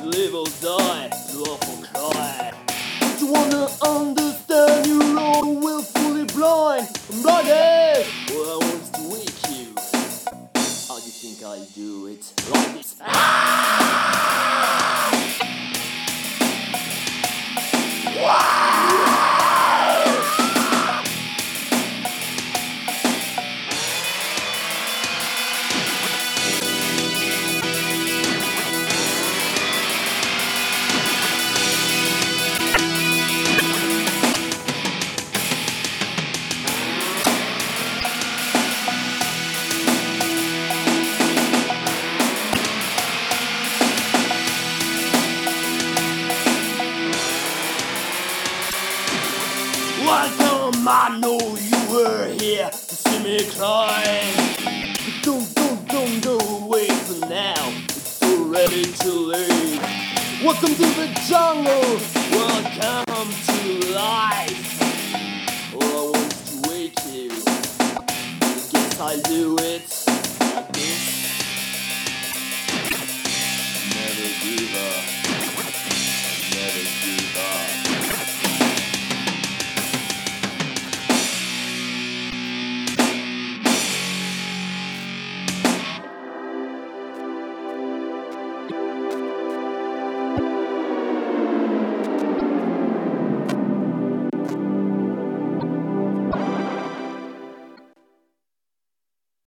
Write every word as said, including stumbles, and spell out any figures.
live or die, to laugh or cry. Do you wanna understand? You're all willfully blind. I'm blinded. All I want is to wake you. How do you think I do it? Like this. Welcome, I know you were here to see me climb. But don't, don't, don't go away for now. It's already too late. Welcome to the jungle. Welcome to life. All I want is to wake you. I guess I'll do it like this. Never give up.